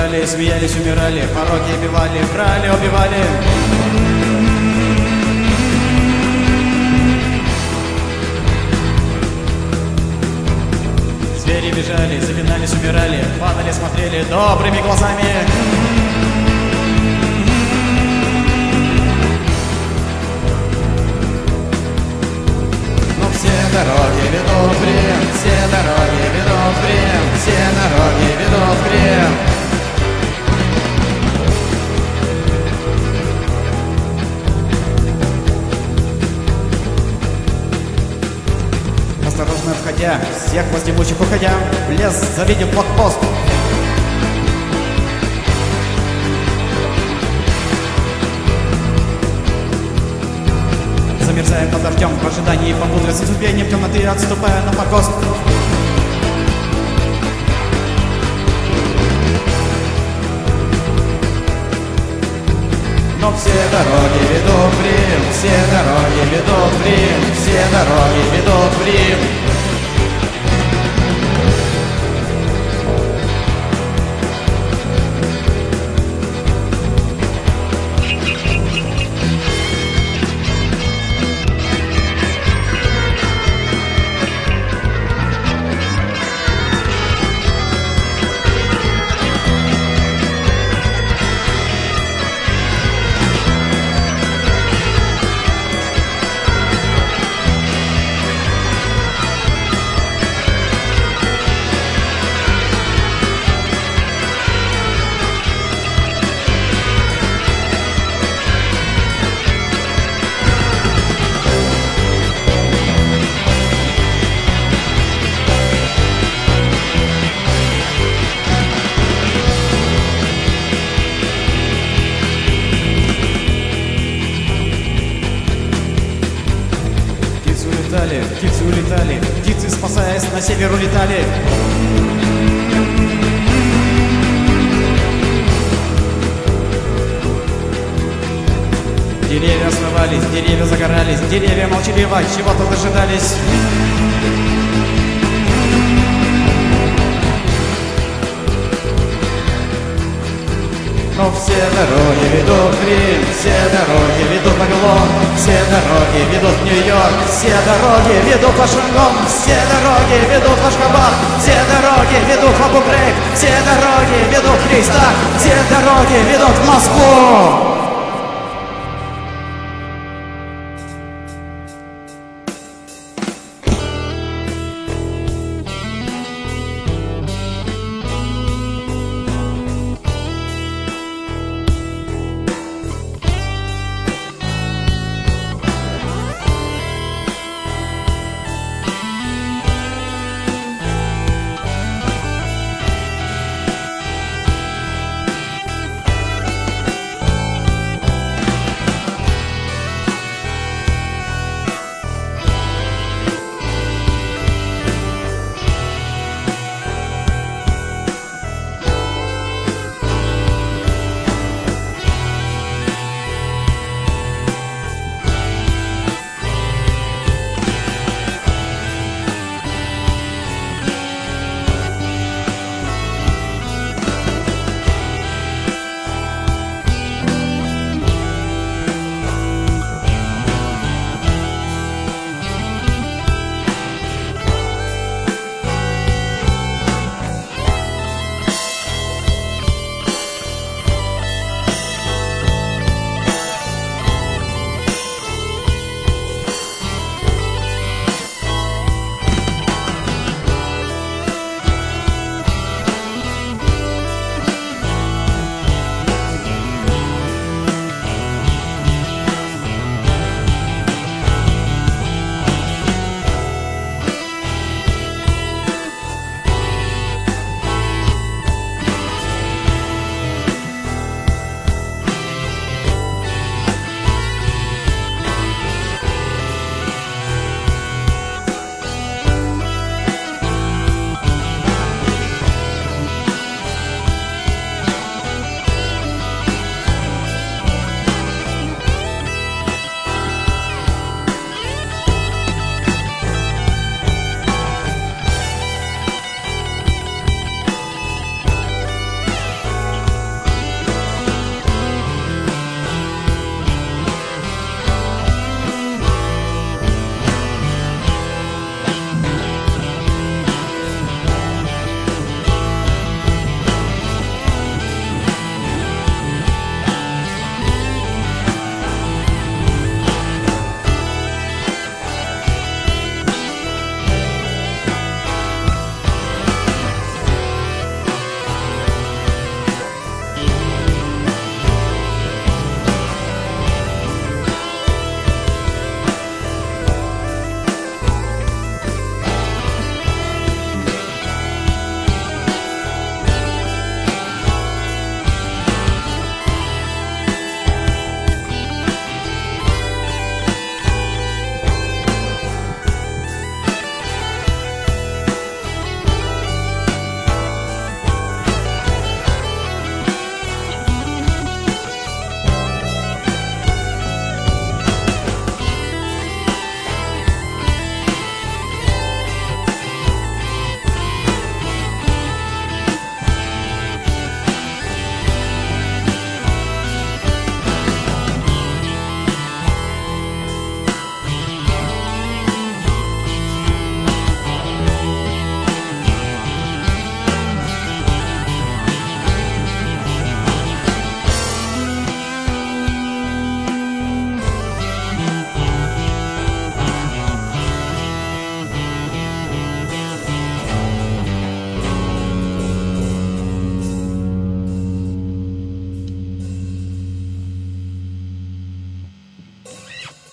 ржали, смеялись, умирали, пороки обивали, брали, убивали. Звери бежали, запинались, умирали, падали, смотрели добрыми глазами. Но все дороги ведут в Рим, все дороги ведут в Рим, все дороги ведут в Рим. Осторожно отходя, всех воздемучих уходя, в лес завидев блокпост. Замерзая под дождем, в ожидании попудры, с отступлением темноты, отступая на погост. Но все дороги ведут в Рим, все дороги ведут в Рим, все дороги ведут в Рим. Птицы улетали, птицы, спасаясь, на север улетали. Деревья смывались, деревья загорались, деревья молчаливо чего-то дожидались. Но все дороги ведут в Рим, все дороги ведут в Вавилон, все дороги ведут в Нью-Йорк, все дороги ведут в Вашингтон, все дороги ведут в Ашхабад, все дороги ведут в Абу-Грейб, все дороги ведут в Христа, все дороги ведут в Москву.